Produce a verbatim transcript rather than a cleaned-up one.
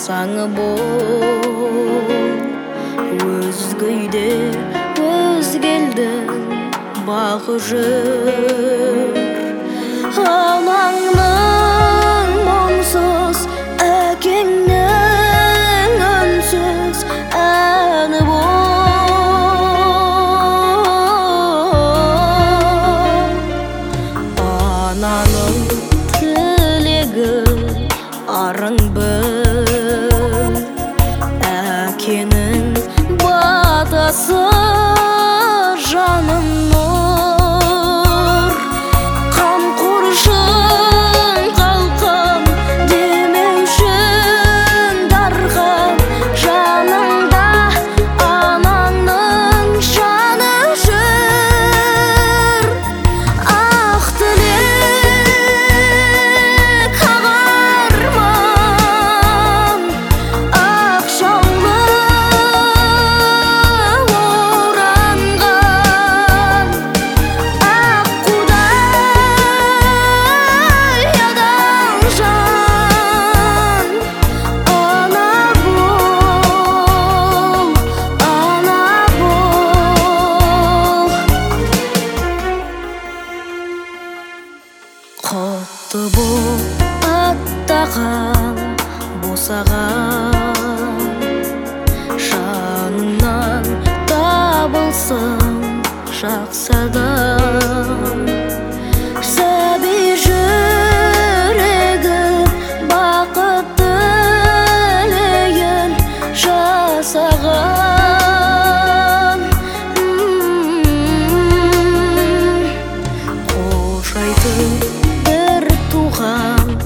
болсаң бол, өзге үйде өзгелдің бағы жүр. Анаңның мұңсыз, әкеңнің үнсіз әні бол. Ананың тілегі арың бір, әкенің батасы жаным нұр. Қамқоршың қалқам демеушің дархан, жаныңда анаңның жаны жүр. Ақ тілек, ақ арман, ақ шаңғы оранған, ақ қудай адам жан. Ана бол, ана бол. Құтты бол аттаған босаған, жаныңнан табылсын жақсы адам. Сәби жүрегі бақыт тілегін жасаған. Қош айтып